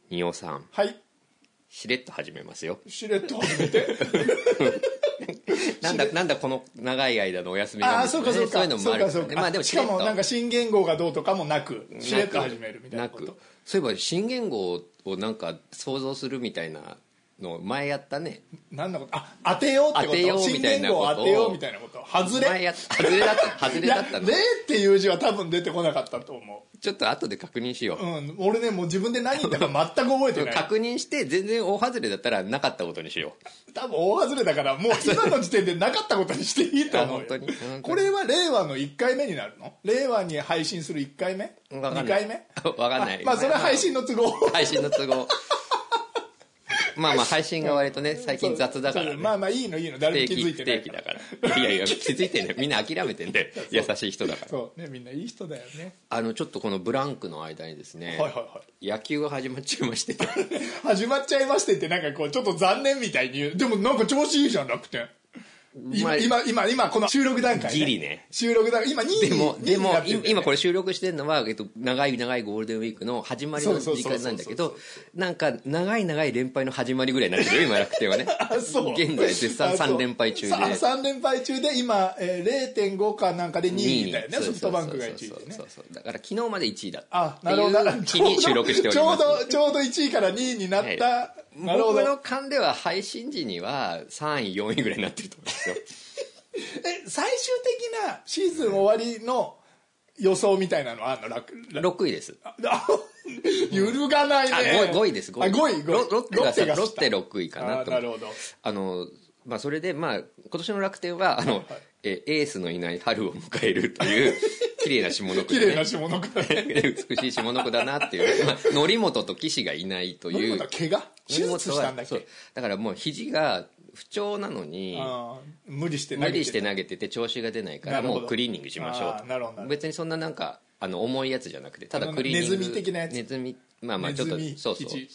仁尾さん、 はい。 しれっと始めますよ。 しれっと始めて。 なんだこの長い間のお休みが、 ああ、そうかそうか。 そういうのもあるそうか。 まあでもしかもなんか新元号がどうとかもなく、しれっと始めるみたいなこと。 そういえば新元号をなんか想像するみたいなの前やったね。 なんだこと、当てようってこと。 当てようみたいなこと。 新元号当てようみたいなこと。外れだったの。例っていう字は多分出てこなかったと思う。 ちょっと後で確認しよう。 俺ね、もう自分で何言ったか全く覚えてない。 確認して全然大外れだったらなかったことにしよう。多分大外れだからもう今の時点でなかったことにしていいと思うよ。 本当にこれは令和の1回目になるの？令和に配信する1回目？2回目？ わかんない。 まあそれは配信の都合。 配信の都合。まあ配信が割とね、最近雑だからね。 まあいいの、誰も気づいてない。 不定期だから。いや気づいてね、みんな諦めてんで、優しい人だから。 そうね、みんないい人だよね。 ちょっとこのブランクの間にですね、野球が始まっちゃいまして。 始まっちゃいましてってなんかこう、ちょっと残念みたいに言う。でもなんか調子いいじゃん、楽天。今この収録段階、 ギリね。 収録段階、今2位でも、今これ収録してるのは、長いゴールデンウィークの始まりの時間なんだけど、なんか、長い連敗の始まりぐらいになってるよ、今楽天はね。 そう。 現在絶賛3連敗中で。 3連敗中で、今、0.5 かなんかで2位だよね、ソフトバンクが1位でね。 そう。だから昨日まで1位だった。 なるほど。 日に収録しております。 ちょうど1位から2位になった。なるほど。 僕の勘では配信時には3位、4位ぐらいになってると思うんですよ。 最終的なシーズン終わりの予想みたいなのあんの ？6位です。 揺るがないね。 5位です。5位。ロッテ6位かなと。 なるほど。 まあそれで今年の楽天はエースのいない春を迎えるという綺麗な下の句綺麗な下の句だね。 美しい下の句だなっていう。則本と岸がいないという。 則本は怪我？手術したんだっけ？ だからもう肘が不調なのに無理して投げてて調子が出ないからもうクリーニングしましょうと。別にそんななんか重いやつじゃなくてただクリーニング。 ネズミ的なやつ。 ネズミまあちょっとそう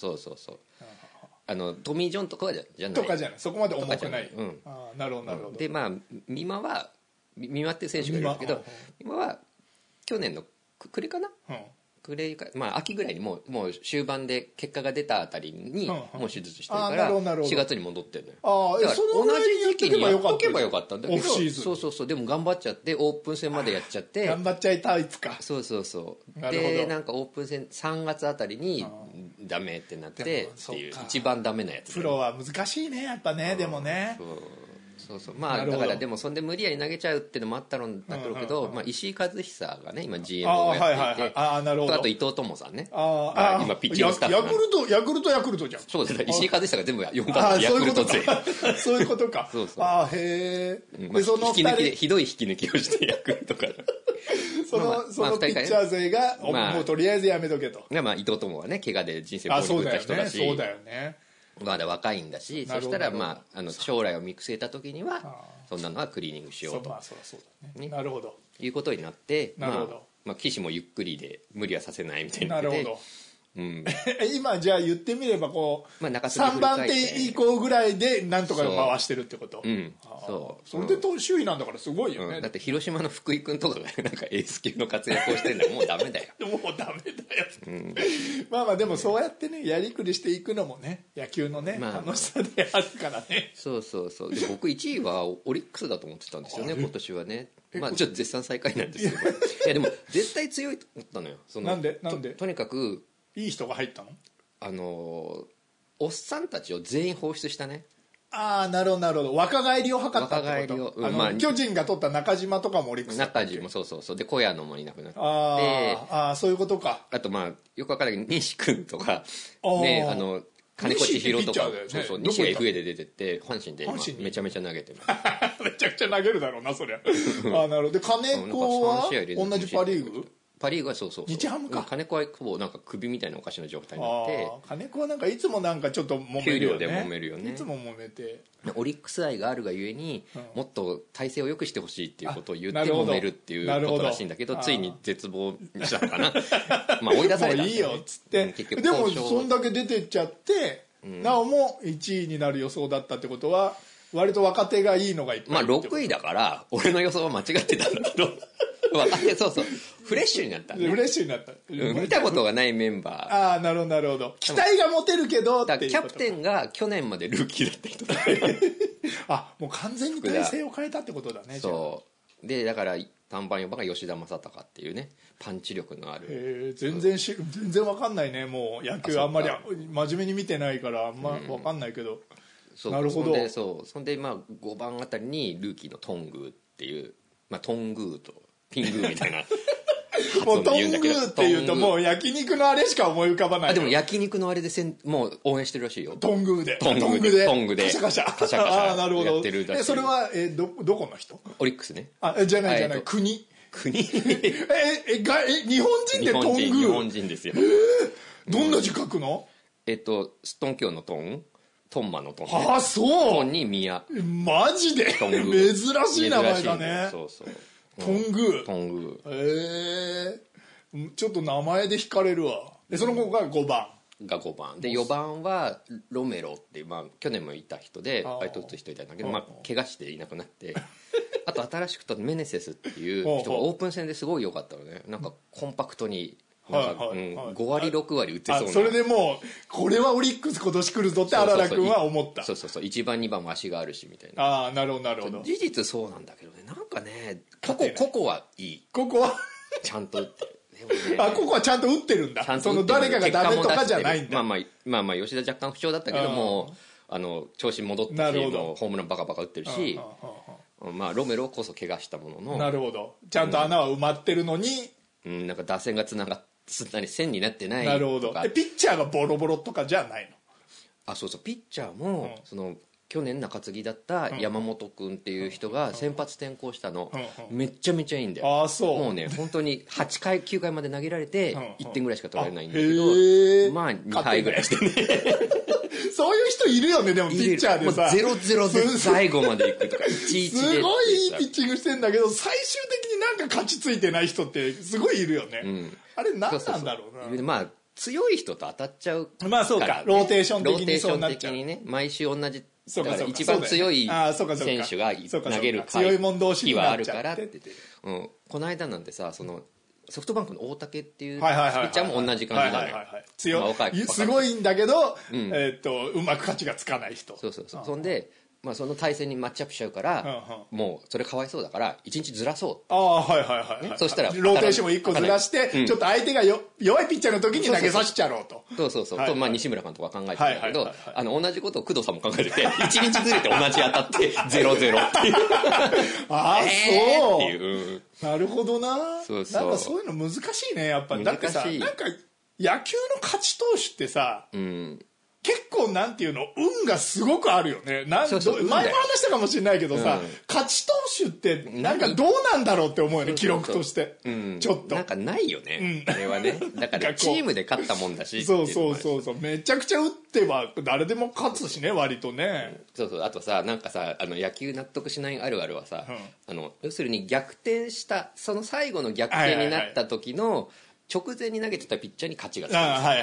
トミー・ジョンとかじゃないとかじゃない、そこまで重くない。なるほど。 でまあ美馬っていう選手がいるんだけど、美馬は去年の暮れかな、まあ秋ぐらいにもう終盤で結果が出たあたりにもう手術してるから4月に戻ってるのよ。だから同じ時期にやっとけばよかったんだけど、そうでも頑張っちゃってオープン戦までやっちゃって頑張っちゃいタイプか。 そうでなんかオープン戦3月あたりにダメってなってっていう一番ダメなやつ。 プロは難しいねやっぱね。でもねそうまあだからでもそんで無理やり投げちゃうっていうのもあったんだろうけど、まあ石井一久がね今 GM をやっていて、あと伊藤友さんね、今ピッチングスタッフヤクルトじゃん。 そうですね、石井一久が全部読んだヤクルト勢。 そういうことか。 そうへえ。 でその引き抜きでひどい引き抜きをしてヤクルトからそのピッチャー勢がもうとりあえずやめとけと。 まあ伊藤友はね怪我で人生を放りった人だし、 そうだよね。 まだ若いんだし、そしたらまあ将来を見据えた時にはそんなのはクリーニングしようと。 そうだね。なるほど。 いうことになって、まあ騎士もゆっくりで無理はさせないみたいになってて。なるほど。 今じゃあ言ってみればこう3番手以降ぐらいでなんとか回してるってこと。それで首位なんだからすごいよね。 だって広島の福井君とかがなんかエース級の活躍をしてるのはもうダメだよ。 もうダメだよ。まあでもそうやってねやりくりしていくのもね野球のね楽しさであるからね。 そうで僕1位はオリックスだと思ってたんですよね今年はね。まあちょっと絶賛最下位なんですけど、いやでも絶対強いと思ったのよ。 なんでとにかくいい人が入ったの？ おっさんたちを全員放出したね。 なるほど。若返りを図ったってこと。巨人が取った中島とかもオリックス。 中島もそうで小屋野もいなくなって、 そういうことか。 あとまあよくわからないけど西君とかね金子千尋とか西が FA で出てって阪神で今めちゃめちゃ投げてる。 めちゃくちゃ投げるだろうなそりゃ。なるほど。で金子は同じパ・リーグ？ パ・リーグはそう日ハムか。 金子はほぼなんか首みたいなおかしな状態になって、 金子はなんかいつもなんかちょっと揉めるよね。 給料で揉めるよね。 いつも揉めてオリックス愛があるがゆえに、もっと体制を良くしてほしいっていうことを言って揉めるっていうことらしいんだけど、ついに絶望したのかな。まあ追い出されたんだよね。もういいよっつってでもそんだけ出てっちゃって、なおも1位になる予想だったってことは割と若手がいいのがいっぱい。 まあ6位だから俺の予想は間違ってたんだけど分かってそうそうフレッシュになった、ね、 フレッシュになった、 見たことがないメンバー。 ああなるほどなるほど、期待が持てるけどっていうキャプテンが去年までルーキーだった人だあもう完全に体勢を変えたってことだね。 そうでだから3番4番が吉田正尚っていうねパンチ力のある。 全然分かんないね、もう野球あんまり真面目に見てないからあんま分かんないけど、なるほど。 そんでまあ5番あたりにルーキーのトングーっていう、まあ、トングーとピングーみたいなもうトングーっていうともう焼肉のあれしか思い浮かばない。 でも焼肉のあれでもう応援してるらしいよ。 トングーでトングでカシャカシャカシャカシャあなるほど。 やってるらしい。 それはどこの人？ オリックスね。 じゃない国日本人でトングー？ 日本人ですよ。 どんな字書くの？ ストンキョウのトントンマのトンね。 あそうトンに宮。 マジで珍しい名前だね。 そうそうトングー。 ちょっと名前で惹かれるわ。でその子が5番で4番はロメロっていう、まあ、去年もいた人でバイト打つ人いたんだけど、まあ、怪我していなくなってあと新しくとメネセスっていう人がオープン戦ですごい良かったのね。なんかコンパクトになんか5割6割打ってそうな。 それでもうこれはオリックス今年来るぞって荒良君は思った。 そう1番2番も足があるしみたいな。 ああなるほどなるほど。 事実そうなんだけどね、なんかねここはいい、 ここはちゃんと打ってでもねここはちゃんと打ってるんだ。その誰かがダメとかじゃないんだ。 まあ吉田若干不調だったけども調子戻ってきてホームランバカバカ打ってるし、まあロメロこそ怪我したものの、なるほど、ちゃんと穴は埋まってるのに、 なんか打線がつながって線になってないとか。 なるほど。ピッチャーがボロボロとかじゃないの？ そうピッチャーも、その去年中継ぎだった山本君っていう人が先発転向したの、めちゃめちゃいいんだよ。もうね本当に8回9回まで投げられて1点ぐらいしか取られないんだけど、まあ2敗ぐらいしてねそういう人いるよね。でもピッチャーでさ 0-0 で最後までいくとか1-1ですごいいいピッチングしてんだけど最終的になんか勝ちついてない人ってすごいいるよね、あれ何なんだろうな。 まあ強い人と当たっちゃうから、ね、 まあそうか、ローテーション的にそうなっちゃう。 ね、毎週同じだから一番強い選手が投げる日はあるからって、この間なんてさそのソフトバンクの大竹っていうピッチャーも同じ感じなのよ。 強い、すごいんだけど、うまく勝ちがつかない人。 そんでまあ、その対戦にマッチアップしちゃうから、もうそれかわいそうだから1日ずらそう。そしたらローテーションを1個ずらして、ちょっと相手が弱いピッチャーの時に投げさせちゃろうと。 そうまあ西村監督は考えてたんだけど、同じことを工藤さんも考えてて1日ずれて同じ当たって 0-0 っていうそうっていう、 なるほどな。なんかそういうの難しいねやっぱ。だってさ、なんか野球の勝ち投手ってさ、結構なんていうの運がすごくあるよね。前も話したかもしれないけどさ、勝ち投手ってなんかどうなんだろうって思うよね、記録として。ちょっとなんかないよね、あれはね。だからチームで勝ったもんだし。 そうめちゃくちゃ打っては誰でも勝つしね、割とね。 あとさ、なんかさ野球納得しないあるあるはさ、要するに逆転したその最後の逆転になった時の直前に投げてたピッチャーに勝ちがつく。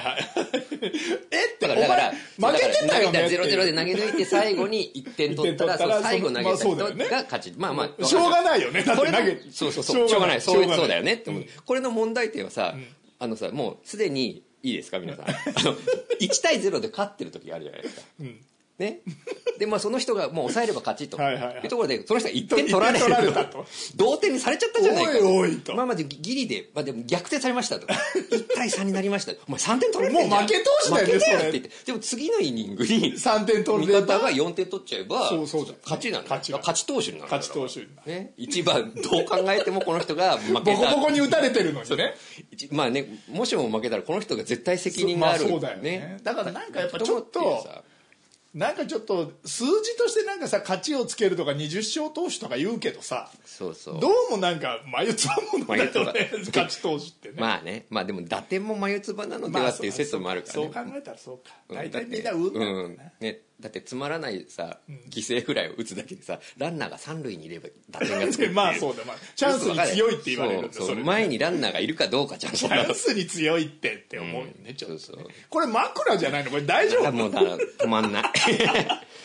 だから負けてたよね。 0-0で投げ抜いて最後に1点取ったら最後投げた人が勝ち。まあしょうがないよね。だって投げそうしょうがない。そうだよねって思う。これの問題点はさ、もうすでにいいですか皆さん。1対0で勝ってる時があるじゃないですか。ね、でまあその人がもう抑えれば勝ちというところでその人が1点取られたと同点にされちゃったじゃないかと。まあギリで、でも逆転されましたと1対3になりました。お前3点取られてんじゃん、 もう負け投手だよねそれって言って。 でも次のイニングに 3点取る味方が4点取っちゃえば勝ちなんだ。勝ち投手になる。 勝ち投手ね、一番どう考えてもこの人が負けた。 ボコボコに打たれてるのにね。 まあね、もしも負けたらこの人が絶対責任がある。 そうだよね。だからなんかやっぱちょっとなんかちょっと数字としてなんかさ勝ちをつけるとか20勝投手とか言うけどさ、どうもなんか眉唾ものだよね勝ち投手ってね。まあね、まあでも打点も眉唾なのではっていう説もあるからね。そう考えたらそうか、大体みんな運だよね。だってつまらないさ犠牲フライを打つだけでさランナーが三塁にいれば打点がつくってまあそうだ、チャンスに強いって言われるんだ。前にランナーがいるかどうかチャンスに強いって思うよね。ちょっとこれ枕じゃないのこれ大丈夫？もう止まんない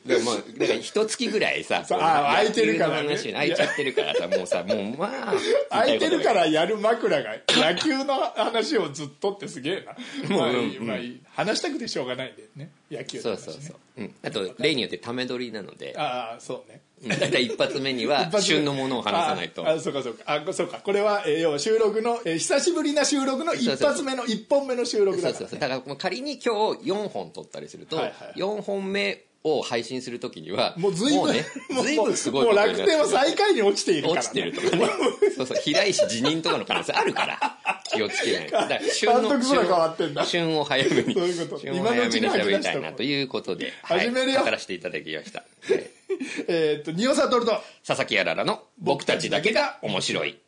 でもだから一月ぐらいさ空いてるからね空いちゃってるからさもうまあ空いてるからやる枕が野球の話をずっとってすげえなまあ話したくてしょうがないんだよね野球の話ね。 そう、あと例によってため撮りなのでそうねだいたい一発目には旬のものを話さないと。 そうかこれは要は収録の久しぶりな収録の一発目の1本目の収録だからね。 だから仮に今日4本撮ったりすると4本目を配信するときにはもう随分すごいことになってる。もう楽天は最下位に落ちているからね。 落ちてるとかね平石辞任とかの可能性あるから気をつけないと。だから旬を早めに今のうちに喋りたいなということで始めるよ。 語らせていただきました。 仁尾さんとると佐々木あららの僕たちだけが面白い。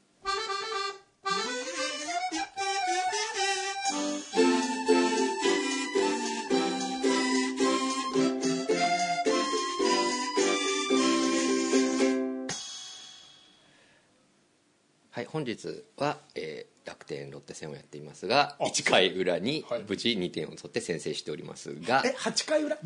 はい、本日は、楽天ロッテ戦をやっていますが1回裏に無事2点を取って先制しておりますが 8回裏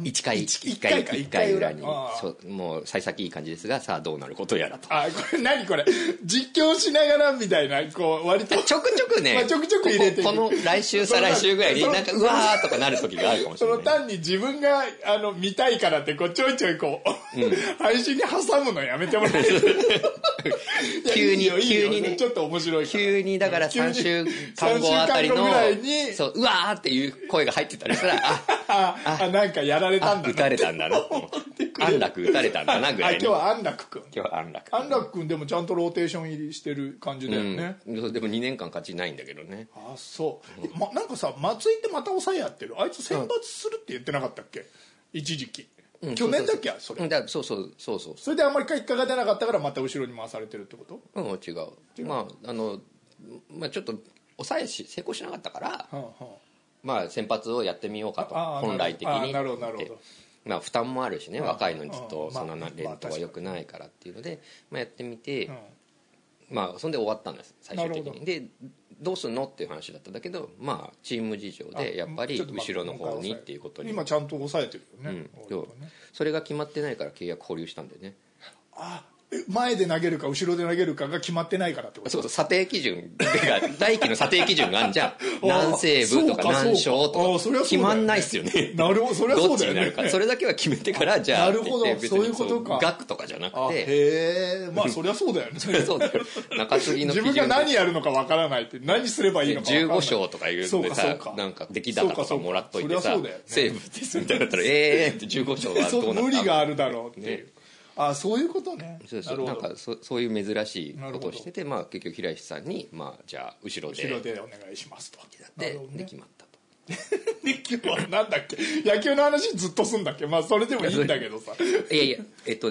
1回裏にもう幸先いい感じですがさあどうなることやらと。 これ何これ実況しながらみたいなこう割とちょくちょくねちょくちょく入れてこの来週再来週ぐらいになんかうわーとかなる時があるかもしれない。 単に自分が見たいからってこうちょいちょいこう、配信に挟むのやめてもらえる急にねちょっと面白いから急にだから3週間後あたりのそううわーっていう声が入ってたりしたらなんかやられたんだな打たれたんだな安楽打たれたんだなぐらい今日は安楽君安楽君でもちゃんとローテーション入りしてる感じだよね、 でも2年間勝ちないんだけどね。 そう、なんかさ松井ってまた抑えやってるあいつ選抜するって言ってなかったっけ一時期、去年だっけそれそうそれであんまり結果が出なかったからまた後ろに回されてるってこと？ 違うまあちょっと抑え成功しなかったから、まあ先発をやってみようかと本来的になるほどまあ負担もあるしね若いのにずっとそんな連投は良くないからっていうのでやってみてまあそんで終わったんです最終的に。でどうすんのっていう話だったんだけどまあチーム事情でやっぱり後ろの方にっていうことに今ちゃんと抑えてるよね、 それが決まってないから契約保留したんだよね。 前で投げるか後ろで投げるかが決まってないからってこと？ そう査定基準来季の査定基準があるじゃん何セーブとか何勝とか決まんないっすよね。 なるほどそれはそうだよね。どっちになるかそれだけは決めてからじゃあなるほどそういうことか額とかじゃなくてへえまあそりゃそうだよねそりゃそうだよ中継ぎの自分が何やるのかわからないって何すればいいのか分からない 15勝とか言うんでさなんか出来高とかもらっといてさセーブですみたいなったらって15勝はどうなった無理があるだろうっていうそういうことね。 なんかそういう珍しいことをしてて結局平石さんにじゃあ後ろでお願いしますとで決まったと。 で今日はなんだっけ野球の話ずっとすんだっけそれでもいいんだけどさいや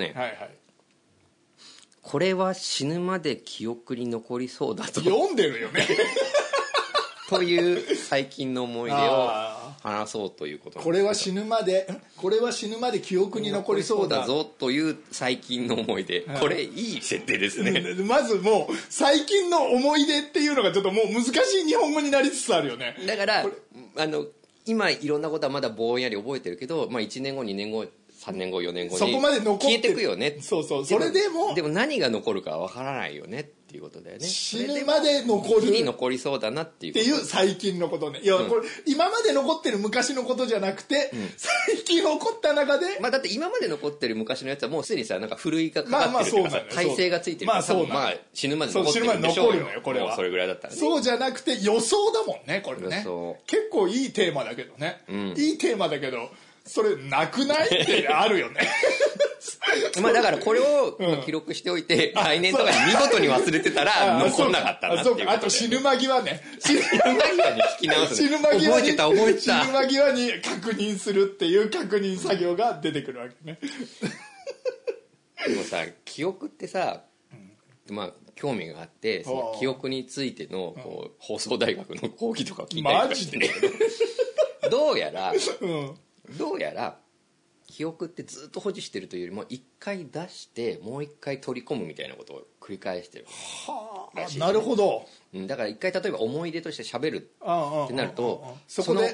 これは死ぬまで記憶に残りそうだと読んでるよねという最近の思い出を話そうということなんです。 これは死ぬまで記憶に残りそうだぞという最近の思い出、これいい設定ですね。 まずもう最近の思い出っていうのがちょっともう難しい日本語になりつつあるよね。 だから今いろんなことはまだぼんやり覚えてるけど、1年後2年後3年後4年後にそこまで残って消えてくよね。 そうそれでも何が残るかわからないよねっていうことだよね。 死ぬまで残るに残りそうだなっていう最近のことね。いや、これ今まで残ってる昔のことじゃなくて、最近起こった中でだって今まで残ってる昔のやつはもうすでにさなんか古いがかかってるからさ体勢がついてるから死ぬまで残ってるんでしょうよ。 これはそれぐらいだったらね。 そうじゃなくて予想だもんねこれね。結構いいテーマだけどね、いいテーマだけどそれなくないってあるよねだからこれを記録しておいて、来年とかに見事に忘れてたら残んなかったなっていうことで。 あと死ぬ間際ね死ぬ間際に聞き直す。死ぬ間際に覚えてた。 死ぬ間際に確認するっていう確認作業が出てくるわけねでもさ記憶ってさ、興味があってその記憶についての放送大学の講義とかを聞いたりとかしてるけどどうやら記憶ってずっと保持してるというよりも一回出してもう一回取り込むみたいなことを繰り返してるらしい、 なるほど。 だから一回例えば思い出として喋るってなるとそこで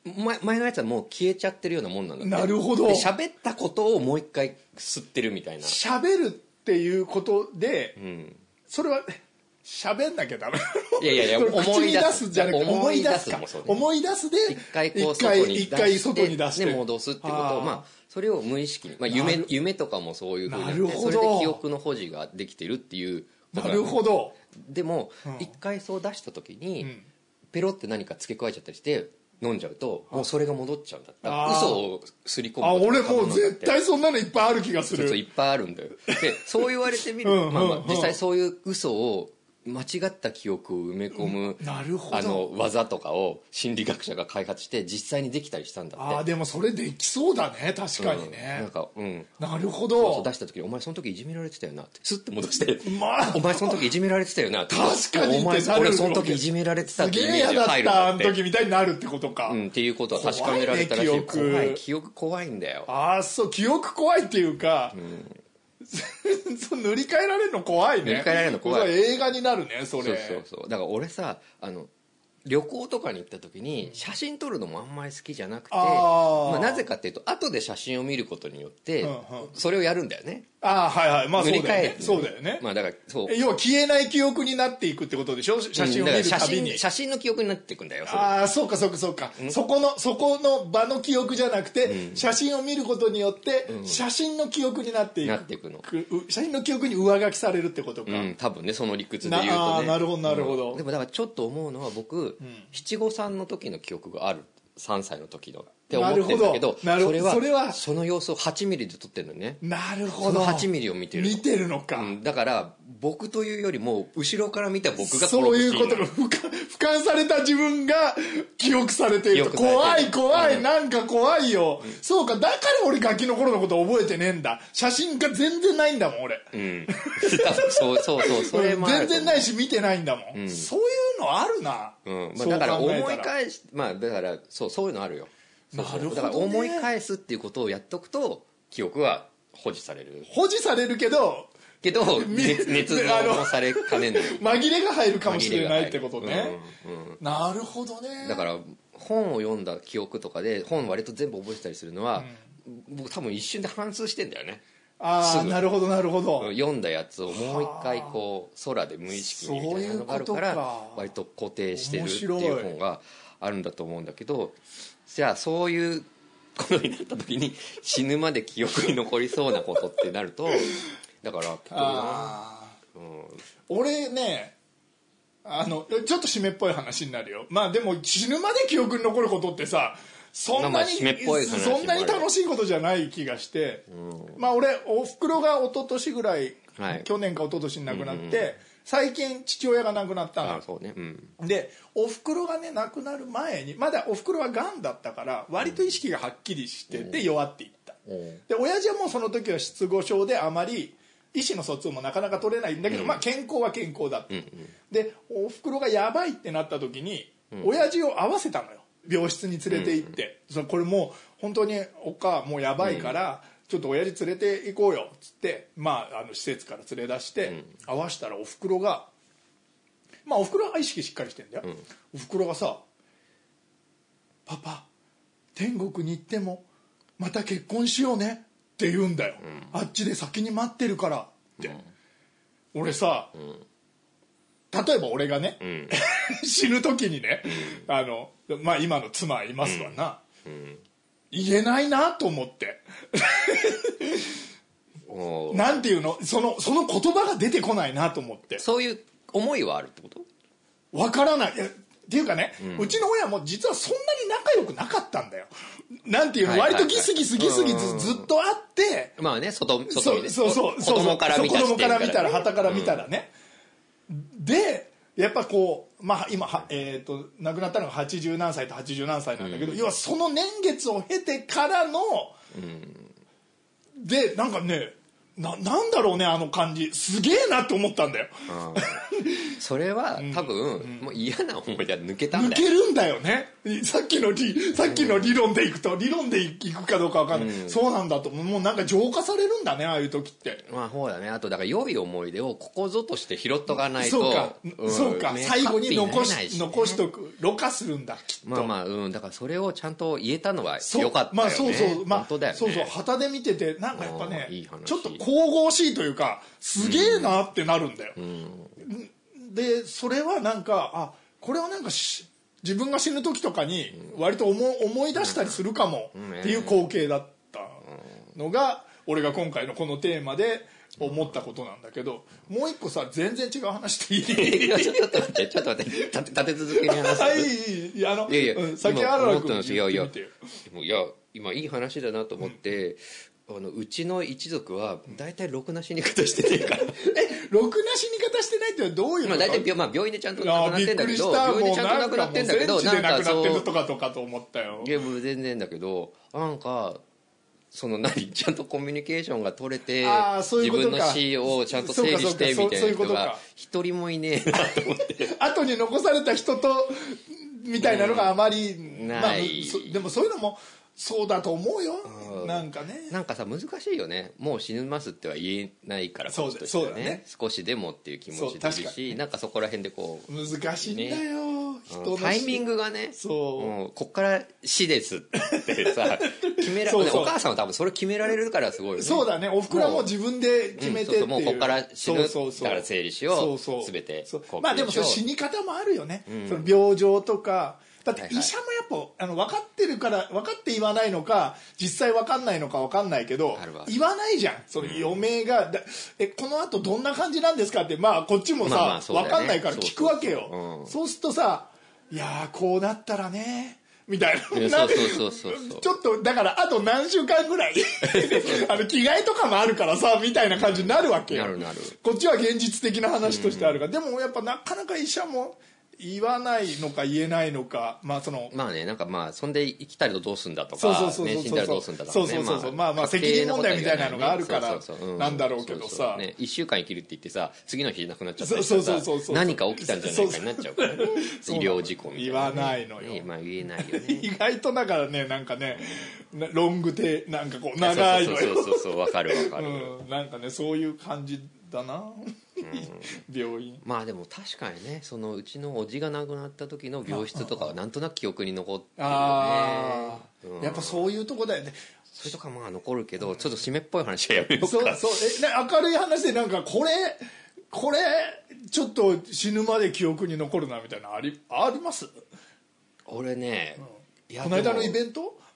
前のやつはもう消えちゃってるようなもんなんだって。 なるほど。 喋ったことをもう一回吸ってるみたいな。 喋るっていうことで、それは喋んなきゃダメ。 いや思い出すじゃなくて思い出すか。思い出すで一回外に出して戻すってことを、まあそれを無意識に、まあ夢とかもそういうふうになって、それで記憶の保持ができてるっていう。 なるほど。 でも一回そう出した時にペロって何か付け加えちゃったりして飲んじゃうと、もうそれが戻っちゃうんだった。嘘をすり込む。 俺もう絶対そんなのいっぱいある気がする。 そういっぱいあるんだよ。でそう言われてみる、実際そういう嘘を間違った記憶を埋め込む、 なるほど、 技とかを心理学者が開発して実際にできたりしたんだって。 でもそれできそうだね、確かにね、 なんかなるほど。 そう出した時に「お前その時いじめられてたよな」ってスッて戻して「お前その時いじめられてたよな」って確かにお前俺その時いじめられてたってイメージが入るんだって。 すげえ嫌だったあの時みたいになるってことか。 っていうことは確かめられたらしい。記憶怖いんだよ。 そう記憶怖いっていうか、塗り替えられるの怖いね。 塗り替えられるの怖い。 映画になるねそれ。 そうだから俺さ旅行とかに行った時に写真撮るのもあんまり好きじゃなくて、なぜかっていうと後で写真を見ることによってそれをやるんだよね。 はいはい、まあそうだよね。そうだよね。 だから要は消えない記憶になっていくってことでしょ、写真を見るたびに。 写真の記憶になっていくんだよ。 そうかそこの場の記憶じゃなくて、写真を見ることによって写真の記憶になっていくの。写真の記憶に上書きされるってことか。 多分ね、その理屈で言うとね。 なるほどなるほど。 でもだからちょっと思うのは、僕七五三の時の記憶がある、3歳の時のって思ってるんだけど、それはその様子を8ミリで撮ってるのね。 なるほど。 その8ミリを見てるのか。 だから僕というよりも後ろから見た僕がそういうことが俯瞰された自分が記憶されている。怖い、なんか怖いよ。そうか、だから俺ガキの頃のこと覚えてねえんだ。写真が全然ないんだもん俺。 そうそれもある。 全然ないし見てないんだもん。そういうのあるな。 だから思い返し、だからそういうのあるよ。 なるほどね。 だから思い返すっていうことをやっとくと記憶は保持されるけど捏造もされかねんの。 紛れが入るかもしれないってことね。なるほどね。 だから本を読んだ記憶とかで本割と全部覚えてたりするのは、僕多分一瞬で反芻してんだよね。 なるほどなるほど。 読んだやつをもう一回空で無意識にみたいなのがあるから割と固定してるっていう本があるんだと思うんだけど、じゃあそういうことになった時に死ぬまで記憶に残りそうなことってなると、だから俺ね、ちょっと締めっぽい話になるよ。でも死ぬまで記憶に残ることってさ、そんなに楽しいことじゃない気がして、俺おふくろが一昨年ぐらい、去年か一昨年に亡くなって、最近父親が亡くなったの。でおふくろがね亡くなる前にまだおふくろはがんだったから割と意識がはっきりしてて弱っていった。で親父はもうその時は失語症であまり意思の疎通もなかなか取れないんだけど、健康は健康だった。でおふくろがやばいってなった時に親父を会わせたのよ、病室に連れて行って。これもう本当におかもうやばいから、ちょっと親父連れて行こうよっつって、施設から連れ出して会わしたら、おふくろがおふくろは意識しっかりしてんだよ。おふくろがさ「パパ天国に行ってもまた結婚しようね」って言うんだよ。あっちで先に待ってるからって。俺さ、例えば俺がね、死ぬ時にね、今の妻いますわな、言えないなと思ってなんていうの、その言葉が出てこないなと思って。 そういう思いはあるってこと？ わからない。っていうかね、うちの親も実はそんなに仲良くなかったんだよ。なんていうの、割とギスギスずっとあって、 外にね、 子供から見たら、旗から見たらね。でやっぱ今亡くなったのが80何歳と80何歳なんだけど、要はその年月を経てからの、でなんかね、 なんだろうね、あの感じすげえなって思ったんだよ。 それは多分、もう嫌な思い出は抜けたんだよ。 抜けるんだよね。さっきの理論でいくと、理論でいくかどうか分かんない、そうなんだと。もうなんか浄化されるんだね、ああいう時って。 まあそうだね。あとだから良い思い出をここぞとして拾っとかないと。 そうか、最後に残しとく、ろ過するんだきっと。 まあだからそれをちゃんと言えたのは良かったよね。まあそう本当だよね。 そう旗で見ててなんかやっぱね、ちょっと神々しいというか、すげえなってなるんだよ。でそれはなんかこれはなんか自分が死ぬ時とかに割と思い出したりするかもっていう光景だったのが、俺が今回のこのテーマで思ったことなんだけど、もう一個さ、全然違う話でいい？ ちょっと待って立て続けに話す。 いや先あらら君いや今いい話だなと思って、うちの一族は大体ろくな死に方しててからろくな死に方してないってどういうの？ 大体病院でちゃんと亡くなってんだけど、病院でちゃんと亡くなってんだけど、 なんかそう亡くなってるとかと思ったよ。 いや全然だけど、なんかちゃんとコミュニケーションが取れて、自分の死をちゃんと整理してみたいな人が一人もいねえなと思って後に残された人とみたいなのがあまりない、でもそういうのもそうだと思うよ。なんかね、 なんかさ難しいよね。もう死ぬますっては言えないから、 そうだね、 少しでもっていう気持ちでいるし、なんかそこら辺でこう難しいんだよ、人のタイミングがね。 こっから死ですってさ決められる。お母さんは多分それ決められるからすごいよね。 そうだね、おふくろはもう自分で決めてっていう、 もうこっから死ぬだから整理しよう、全てまあでもそれ死に方もあるよね、その病状とか。だって医者もやっぱ分かってるから分かって言わないのか、実際分かんないのか分かんないけど言わないじゃん。その余命がこのあとどんな感じなんですかって、まあこっちもさ分かんないから聞くわけよ。そうするとさ、いやこうなったらねみたいな、ちょっとだからあと何週間ぐらい着替えとかもあるからさみたいな感じになるわけよ。こっちは現実的な話としてあるから、でもやっぱなかなか医者も言わないのか言えないのか、まあね、なんかそんで生きたらどうすんだとか、ね、死んだらどうすんだとか、 まあ責任問題みたいなのがあるからなんだろうけどさ、 1週間生きるって言ってさ、次の日亡くなっちゃったりさ、何か起きたんじゃないかになっちゃうからね、医療事故みたいな。 言わないのよ。 まあ言えないよね。 意外とだからね、なんかね、ロングテなんかこう長いのよ。 そうわかる。 なんかね、そういう感じだな。病院。 まあでも確かにね、そのうちのおじが亡くなった時の病室とかはなんとなく記憶に残ってるよね。 やっぱそういうとこだよね。 それとかまあ残るけど、ちょっと締めっぽい話はやめようか。 明るい話でなんかこれちょっと死ぬまで記憶に残るなみたいなあります？ 俺ね、 この間のイベント？こ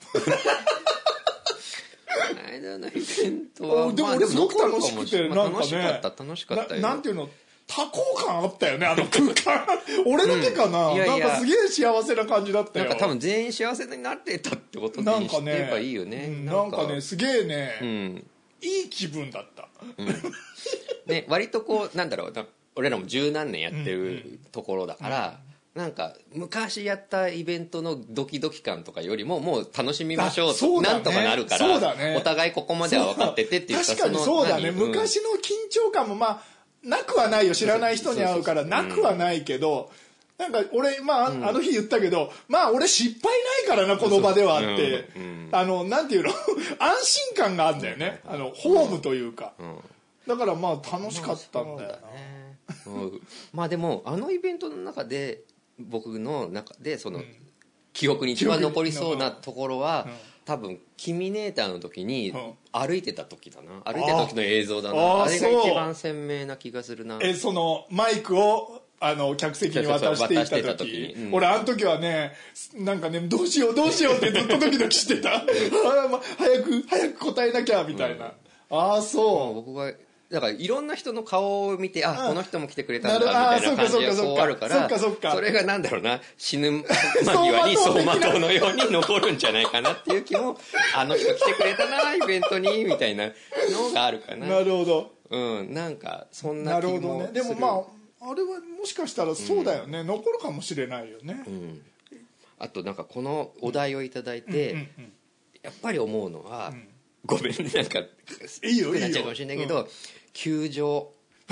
の間のイベントはでも俺すごく楽しくて、なんかね、 楽しかったよ。 なんていうの、多幸感あったよね、あの空間。俺だけかな、なんかすげえ幸せな感じだったよ。 なんか多分全員幸せになってたってことにしてればいいよね。 なんかね、すげえね、いい気分だった。 ね、割とこうなんだろうな、俺らも十何年やってるところだから、なんか昔やったイベントのドキドキ感とかよりももう楽しみましょうと、なんとかなるから、お互いここまでは分かっててっていうか、 確かにそうだね、昔の緊張感もまあなくはないよ、知らない人に会うからなくはないけど、なんか俺あの日言ったけど、まあ俺失敗ないからなこの場ではって、なんていうの安心感があるんだよね、ホームというか。だからまあ楽しかったんだよな。 まあでもあのイベントの中で僕の中でその記憶に一番残りそうなところは、多分キミネーターの時に歩いてた時だな、歩いてた時の映像だな、あれが一番鮮明な気がするな。 そのマイクを客席に渡していった時、俺あの時はね、なんかね、どうしようってずっとドキドキしてた。早く答えなきゃみたいな。そう僕がだからいろんな人の顔を見て、この人も来てくれたんだみたいな感じがこうあるから、それがなんだろうな、死ぬ間際に走馬灯のように残るんじゃないかなっていう気も、あの人来てくれたなイベントにみたいなのがあるかな。 なるほど。 なんかそんな気もする。なるほどね。 でもまああれはもしかしたらそうだよね、残るかもしれないよね。 あとなんかこのお題をいただいて、やっぱり思うのは、 ごめんね、なんかいいよいいよなっちゃうかもしれないけど、球場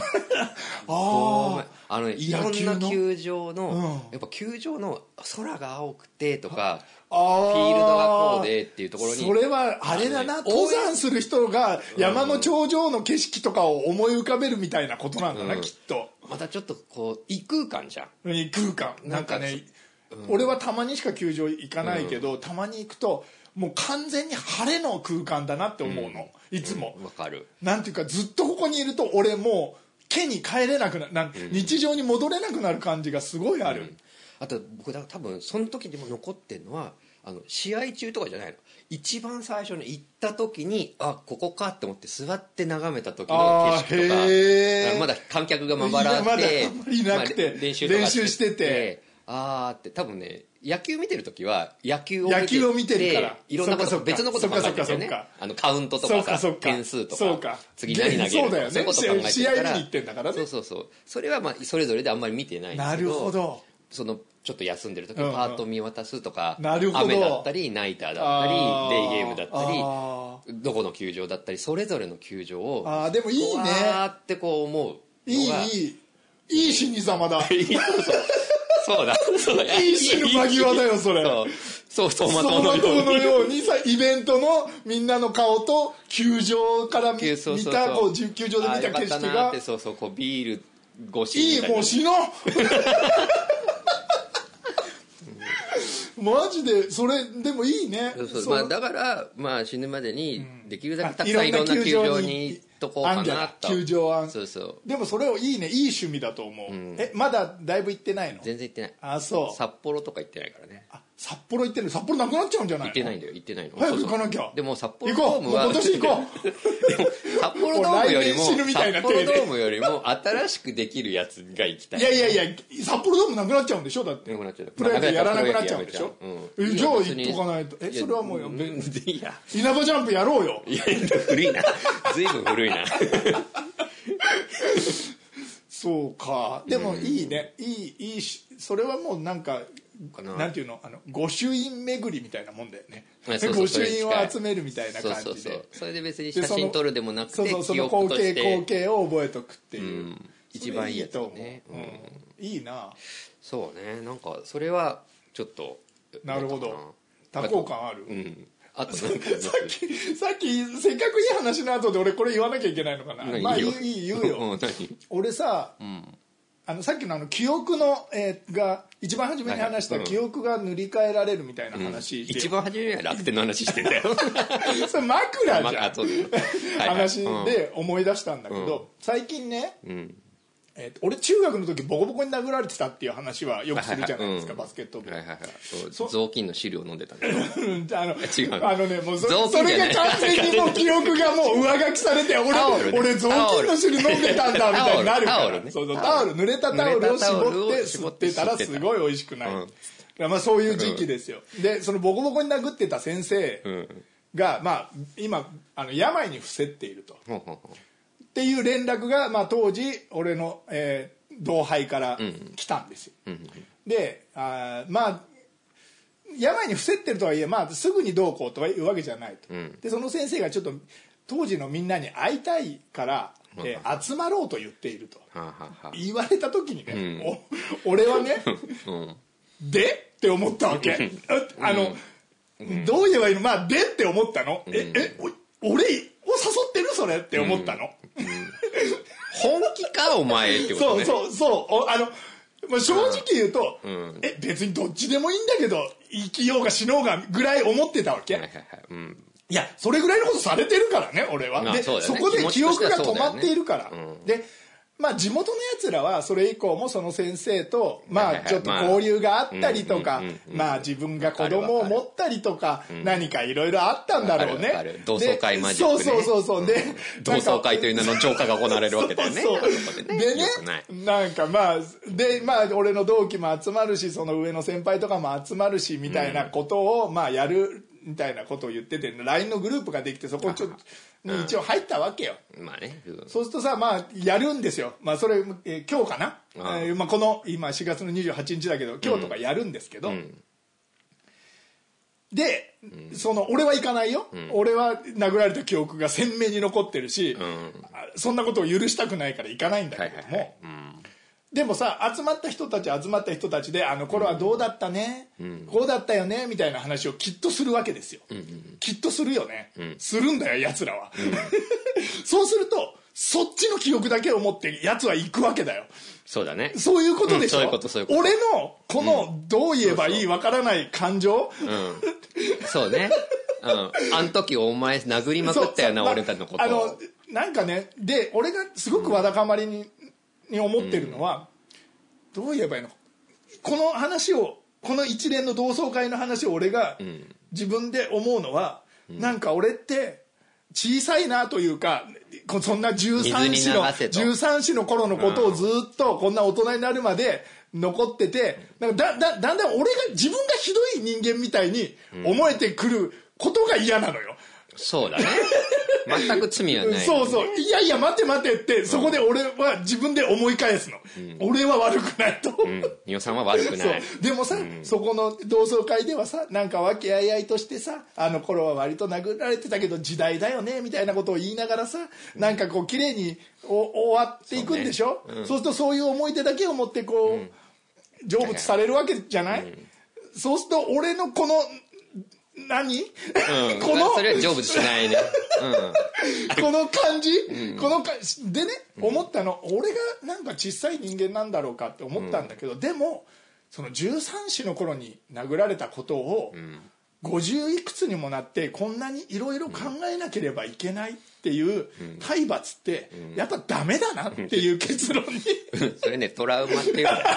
いろんな球場の、やっぱ球場の空が青くてとかフィールドがこうでっていうところに、 それはあれだな、登山する人が山の頂上の景色とかを思い浮かべるみたいなことなんだな、きっと。 またちょっとこう異空間じゃん。 異空間なんかね、俺はたまにしか球場行かないけど、たまに行くともう完全に晴れの空間だなって思うの、いつも。 わかる。 なんていうか、ずっとここにいると俺もう家に帰れなくなる、日常に戻れなくなる感じがすごいある。 あと僕多分その時にも残ってるのは、試合中とかじゃないの、一番最初に行った時にここかって思って座って眺めた時の景色とか、まだ観客がまばらで練習しててって多分ね、野球見てる時は野球を見てるからいろんなこと別のこと考えてるんですよね。カウントとかさ、点数とか次何投げるとか、そういうこと考えてるから、 試合見に行ってんだからね。 そうそれはまあそれぞれであんまり見てないんですけど、 なるほど。 そのちょっと休んでる時にパート見渡すとか、 雨だったりナイターだったりデイゲームだったりどこの球場だったり、それぞれの球場をでもいいねってこう思うのがいい死に様だ。 そうだいい死ぬ間際だよそれ。 そう走馬灯のようにさ、イベントのみんなの顔と球場から見た球場で見た景色が、 そうこうビール越しみたいな。 もう死のうマジでそれでもいいね。 まあ、だからまあ死ぬまでにできるだけたくさんいろんな球場に行っとこうかなと。 球場案。 そうでもそれをいいね、いい趣味だと思う。まだだいぶ行ってないの？ 全然行ってない。 そう。 札幌とか行ってないからね。 札幌行ってる。札幌なくなっちゃうんじゃないの？ 行ってないんだよ、行ってないの。 早く行かなきゃ。 でも札幌ドームは今年行こう。 札幌ドームよりも新しくできるやつが行きたい。 いや札幌ドームなくなっちゃうんでしょ、だって。 なくなっちゃう。 プロ野球やらなくなっちゃうんでしょ。じゃあ行っとかないと。それはもう稲葉ジャンプやろうよ。 いや古いな、随分古いな。 そうか。でもいいね、いいし、それはもうなんかなんていうの、御朱印巡りみたいなもんだよね。御朱印を集めるみたいな感じで。 それで別に写真撮るでもなくて、 その光景を覚えとくっていう、 一番いいやつね。 いいな。 そうね、なんかそれはちょっと。 なるほど。多幸感ある。 あとさっきせっかくいい話の後で俺これ言わなきゃいけないのかな。まあ言うよ。俺さ、さっきの記憶のが一番初めに話した記憶が塗り替えられるみたいな話で、 一番初めには楽天の話してんだよ。 それ枕じゃん。話で思い出したんだけど、最近ね、俺中学の時ボコボコに殴られてたっていう話はよくするじゃないですか、バスケット部。 雑巾の汁を飲んでたんだよ。 違う。もうそれが完全にもう記憶がもう上書きされて、俺雑巾の汁飲んでたんだみたいになるから。タオル、濡れたタオルを絞って吸ってたらすごい美味しくない。まあそういう時期ですよ。でそのボコボコに殴ってた先生がまあ今病に伏せっていると。っていう連絡が、まあ、当時俺の、同輩から来たんですよ。でまあ病に伏せってるとはいえ、まあ、すぐにどうこうというわけじゃないと。でその先生がちょっと当時のみんなに会いたいから、集まろうと言っていると言われた時にね、俺はねでって思ったわけ。どう言えばいいの、まあでって思ったの。俺を誘ってるそれって思ったの。 本気かお前ってことね。 そう正直言うと、別にどっちでもいいんだけど生きようが死のうがぐらい思ってたわけ。いやそれぐらいのことされてるからね俺は。でそこで記憶が止まっているから。でまあ地元のやつらはそれ以降もその先生とまあちょっと交流があったりとか、まあ自分が子供を持ったりとか何かいろいろあったんだろうね。 同窓会マジックね。 そうで同窓会という名の浄化が行われるわけだよね。 でねなんかまあ俺の同期も集まるしその上の先輩とかも集まるしみたいなことをまあやるみたいなことを言ってて LINE のグループができてそこちょっと一応入ったわけよ。 まあね。 そうするとさまあやるんですよ。まあそれ今日かな。まあこの今4月の28日だけど今日とかやるんですけど、 で、俺は行かないよ、俺は殴られた記憶が鮮明に残ってるし、そんなことを許したくないから行かないんだけども、でもさ、集まった人たちであの頃はどうだったね、こうだったよねみたいな話をきっとするわけですよ、きっとするよね、するんだよ奴らは、そうするとそっちの記憶だけを持って奴は行くわけだよ。 そうだね。 そういうことでしょ、 そういうこと。 俺のこのどう言えばいいわからない感情、 そうね、あの時お前殴りまくったよな、俺たちのことを。 なんかね、で俺がすごくわだかまりに思ってるのは、どう言えばいいの、この話を、この一連の同窓会の話を俺が自分で思うのは、なんか俺って小さいなというか、そんな13歳の頃のことをずっとこんな大人になるまで残ってて、なんかだんだん俺が自分がひどい人間みたいに思えてくることが嫌なのよ。 そうだね。全く罪はない、ね、 そういや待てって、そこで俺は自分で思い返すの、俺は悪くないと、 ニオさんは悪くない。 でもさ、そこの同窓会ではさ、なんか和気あいあいとしてさ、あの頃は割と殴られてたけど時代だよねみたいなことを言いながらさ、なんかこう綺麗に終わっていくんでしょ。そうするとそういう思い出だけを持ってこう、成仏されるわけじゃない、そうすると俺のこの何、このそれは成仏しないね、 この感じ、でね、思ったの、俺がなんか小さい人間なんだろうかって思ったんだけど、でもその13歳の頃に殴られたことを、50いくつにもなってこんなにいろいろ考えなければいけないっていう体罰ってやっぱダメだなっていう結論にそれね、トラウマっていうんだよ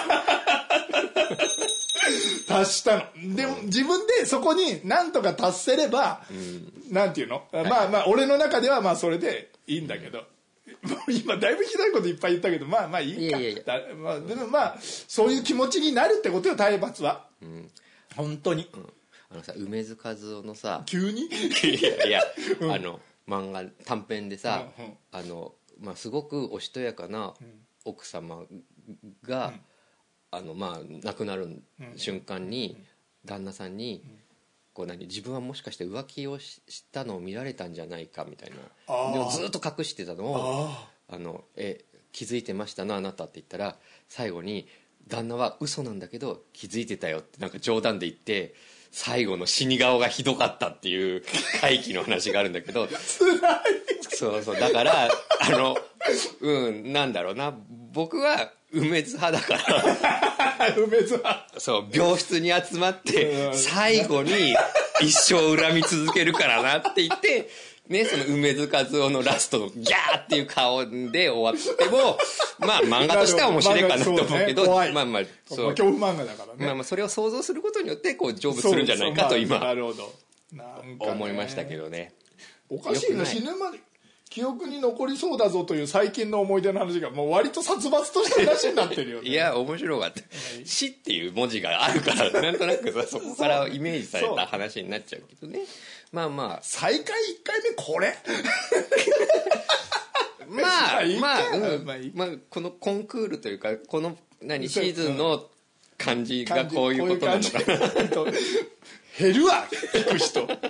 達したの。でも自分でそこに何とか達せれば、なんていうの、まあ俺の中ではまあそれでいいんだけど、今だいぶひどいこといっぱい言ったけど、まあいいか。でもまあそういう気持ちになるってことよ、体罰は。本当に。 あのさ、梅津和夫のさ、 急にいや漫画短編でさ、まあすごくおしとやかな奥様が、まあ亡くなる瞬間に旦那さんにこう自分はもしかして浮気をしたのを見られたんじゃないかみたいな、でもずっと隠してたのを気づいてましたなあなたって言ったら、最後に旦那は嘘なんだけど気づいてたよってなんか冗談で言って、最後の死に顔がひどかったっていう怪奇の話があるんだけどそうだからなんだろうな、僕は梅津派だから梅津派、 そう病室に集まって最後に一生恨み続けるからなって言ってね、その梅津和夫のラストのギャーっていう顔で終わってもまあ漫画としては面白いかなと思うけど、まあそう恐怖漫画だからね、 まあそれを想像することによってこう成仏するんじゃないかと今なるほどなんか、 思いましたけどね。 おかしいな、死ぬまで記憶に残りそうだぞという最近の思い出の話がもう割と殺伐とした話になってるよね。 いや面白かった。死っていう文字があるからなんとなくさそこからイメージされた話になっちゃうけどね。まあ再会1回目これまあこのコンクールというかこのシーズンの感じがこういうことなのかな。 減るわ聞く人